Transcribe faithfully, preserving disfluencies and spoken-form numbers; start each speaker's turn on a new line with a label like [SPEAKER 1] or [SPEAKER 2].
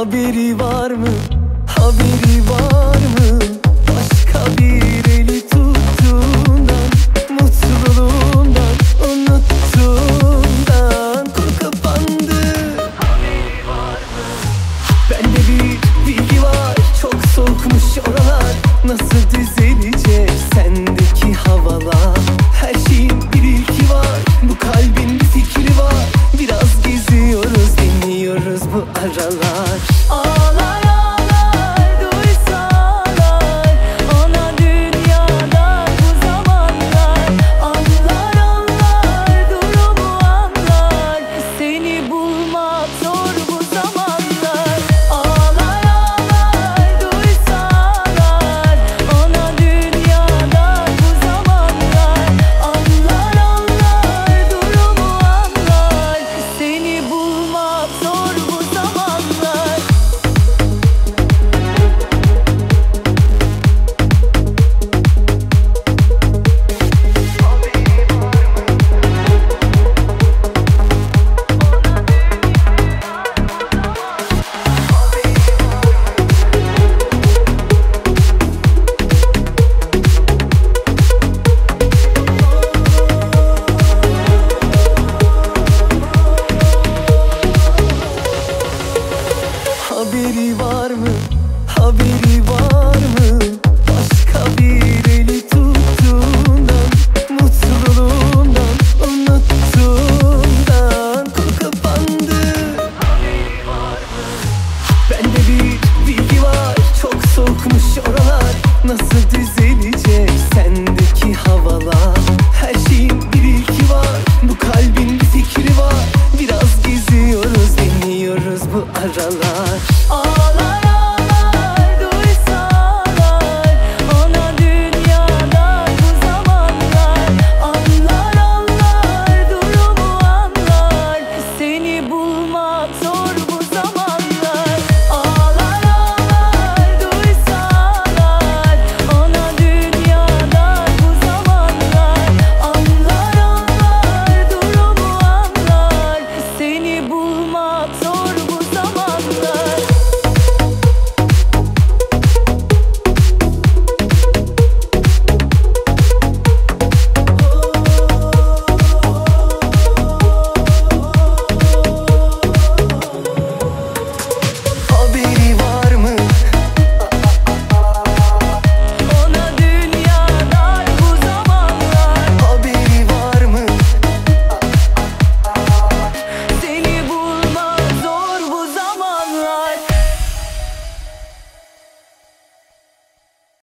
[SPEAKER 1] Haberi var mı? Haberi var mı? Başka bir eli tuttuğundan, mutluluğundan, unuttuğundan konu kapandı. Haberi var mı? Bende bir bilgi var, çok soğukmuş oralar. Nasıl düzelecek sendeki havalar? Her şeyin bir ilki var, bu kalbin bir fikri var. Biraz geziyoruz, dinliyoruz bu aralar. Ağlar ağlar duysalar ana dünyada bu zamanlar. Anlar anlar durumu anlar, seni bulmak zor bu zamanlar. Ağlar ağlar duysalar ana dünyada bu zamanlar. Anlar anlar durumu anlar, seni bulmak zor bu zamanlar. Haberi var mı? Haberi var mı? Başka bir eli tuttuğundan, mutluluğundan, unuttuğundan konu kapandı. Haberi var mı? Bende bir bilgi var, çok soğukmuş oralar. Nasıl düzelecek sendeki havalar? Her şeyin bir ilki var, bu kalbin bir fikri var. Biraz geziyoruz, dinliyoruz bu aralar.